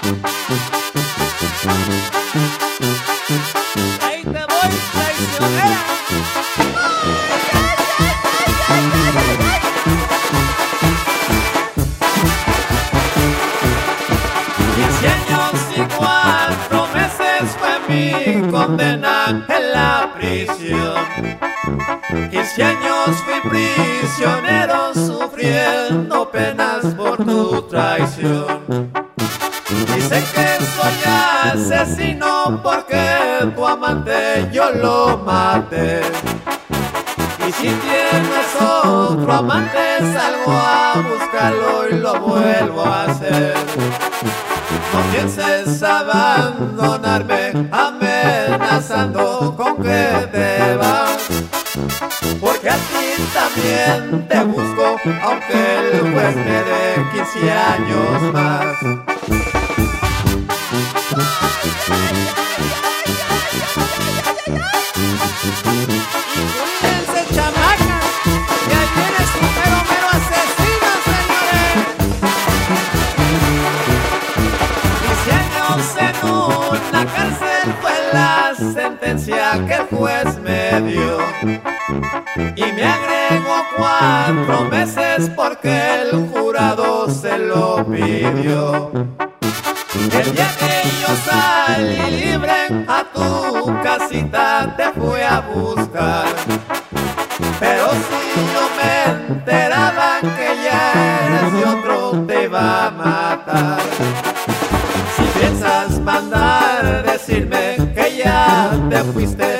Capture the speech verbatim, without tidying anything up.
Ahí te voy, traicionera. Quince años y cuatro meses fue mi condena en la prisión. Quince años fui prisionero sufriendo penas por tu traición. Dicen que soy asesino porque tu amante yo lo maté. Y si tienes otro amante salgo a buscarlo y lo vuelvo a hacer. No pienses abandonarme amenazando con que te vas, porque a ti también te busco, aunque el juez me dé quince años más. Cuídense, chamacas, que ahí viene su mero mero asesino, señores. quince años en una cárcel fue la sentencia que el juez me dio, y me agregó cuatro meses porque el jurado se lo pidió. El día que yo salí libre a tu casita te fui a buscar, pero si yo me enteraba que ya eres de otro te iba a matar. Si piensas mandar decirme que ya te fuiste